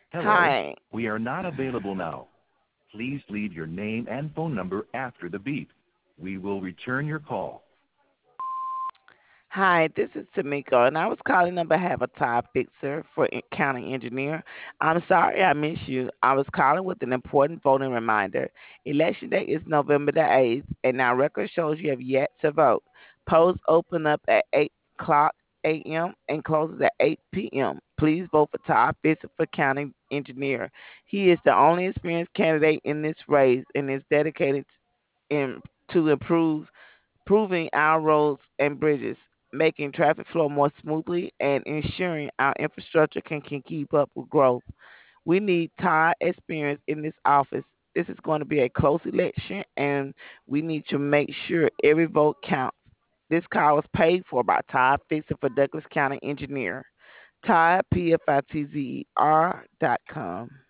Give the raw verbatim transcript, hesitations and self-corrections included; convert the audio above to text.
Hello, Hi. we are not available now. Please leave your name and phone number after the beep. We will return your call. Hi, this is Tamiko, and I was calling on behalf of Todd Fixer for en- County Engineer. I'm sorry I missed you. I was calling with an important voting reminder. Election day is November the eighth, and our record shows you have yet to vote. Polls open up at eight o'clock a m and closes at eight p m. Please vote for Todd Fixer for County Engineer. He is the only experienced candidate in this race and is dedicated in, to improve improving our roads and bridges, making traffic flow more smoothly, and ensuring our infrastructure can, can keep up with growth. We need Todd experience in this office. This is going to be a close election, and we need to make sure every vote counts. This call was paid for by Todd Fixer for Douglas County Engineer. Todd, P F I T Z E R dot com.